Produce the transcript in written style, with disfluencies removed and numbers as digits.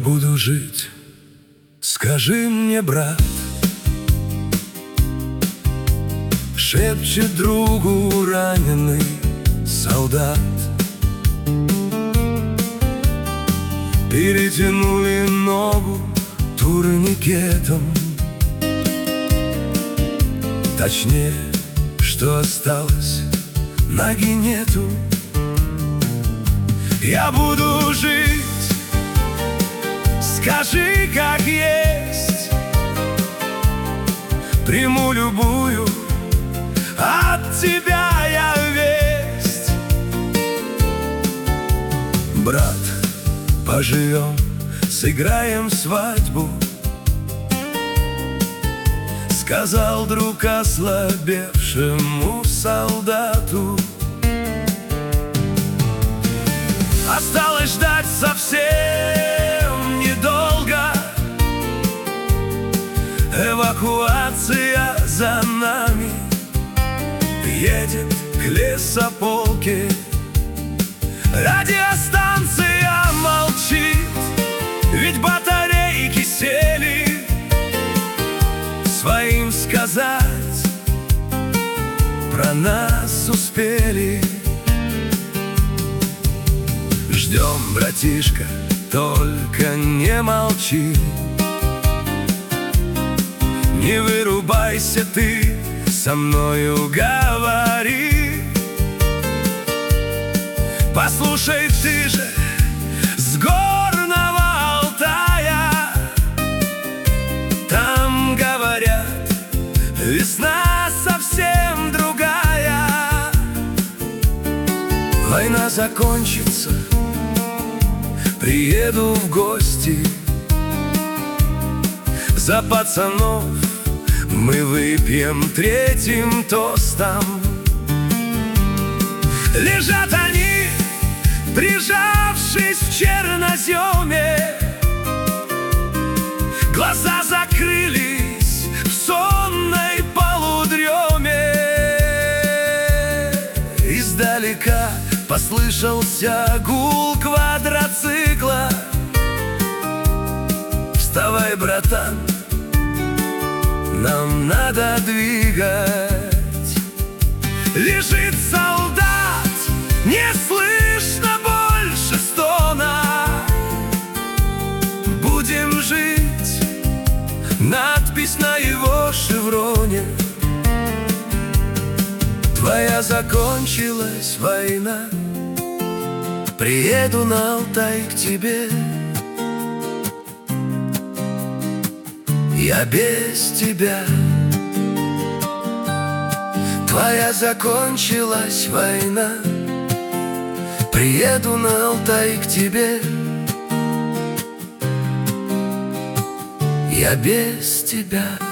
буду жить, скажи мне, брат. Шепчет другу раненый солдат. Перетянули ногу турникетом. Точнее, что осталось, ноги нету. Я буду жить, скажи, как есть. Приму любую от тебя я весть. Брат, поживем, сыграем свадьбу, сказал друг ослабевшему солдату. Осталось ждать совсем недолго. Эвакуация за нами. Едет к лесополке. Радиостанция молчит, ведь батарейки сели. Своим сказать про нас успели. Ждем, братишка, только не молчи. Не вырубайся ты, со мною говори. Послушай ты же с горного Алтая. Там говорят, весна совсем другая. Война закончится, приеду в гости. За пацанов мы выпьем третьим тостом. Лежат они, прижавшись в черноземе. Глаза закрылись в сонной полудреме. Издалека послышался гул квадроцикла. Вставай, братан, нам надо двигать. Лежит солдат, не слышно больше стона. Будем жить, надпись на его шевроне. Твоя закончилась война, приеду на Алтай к тебе. Я без тебя. Твоя закончилась война, приеду на Алтай к тебе. Я без тебя.